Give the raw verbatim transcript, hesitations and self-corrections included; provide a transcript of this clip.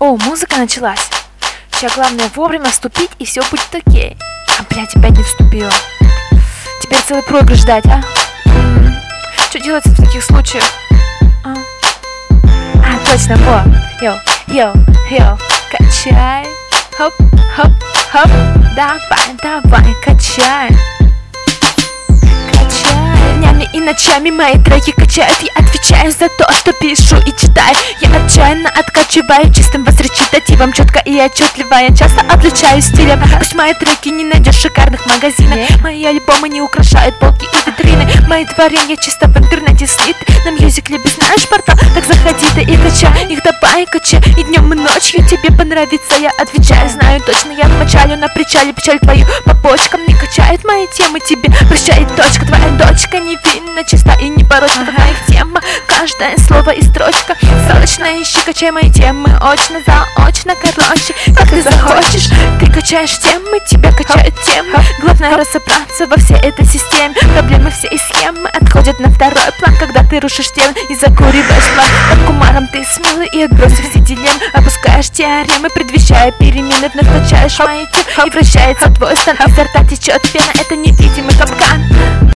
О, музыка началась. Сейчас главное вовремя вступить, и все будет окей. А, блядь, опять не вступила. Теперь целый проигрыш ждать, а? М-м. Что делать в таких случаях? А, а точно, во. Йоу, йоу, йоу, качай. Хоп, хоп, хоп. Давай, давай, качай. Днями и ночами мои треки качают. Я отвечаю за то, что пишу и читаю. Я отчаянно откачиваю чистым восречитативом, четко и отчетливо. Я часто отличаюсь стилем. Пусть мои треки не найдешь в шикарных магазинах. Мои альбомы не украшают полки и витрины. Мои творения чисто в интернете слиты. На Musical.ly знаешь портал? Так заходи ты и качай их, давай качай. И днем и ночью тебе понравится. Я отвечаю, знаю точно, я мочалю на причале печаль твою по почкам. Не качает мои темы, тебе прощает точка. Твоя дочка невинна, чиста и непорочна, ага. В моих темах каждое слово и строчка. Срочно ищи, качай мои темы очно, заочно, короче, как ты захочешь. Ты качаешь темы, тебя качают темы. Главное разобраться во всей этой системе. Проблемы все и схемы отходят на второй план, когда ты рушишь стены и закуриваешь план. Под кумаром ты смелый и отбросив все дилеммы, опускаешь теоремы, предвещая перемены. Вновь качаешь мои темы, и вращается твой стан. Изо рта течет пена, это невидимый капкан.